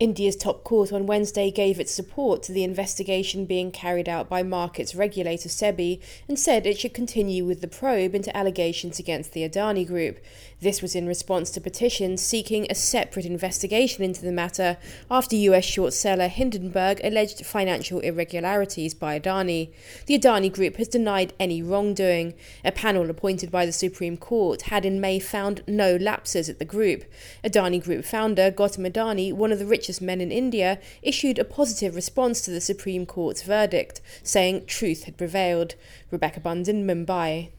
India's top court on Wednesday gave its support to the investigation being carried out by markets regulator SEBI and said it should continue with the probe into allegations against the Adani Group. This was in response to petitions seeking a separate investigation into the matter after US short seller Hindenburg alleged financial irregularities by Adani. The Adani Group has denied any wrongdoing. A panel appointed by the Supreme Court had in May found no lapses at the group. Adani Group founder Gautam Adani, one of the richest men in India, issued a positive response to the Supreme Court's verdict, saying truth had prevailed. Rebecca Bundan, Mumbai.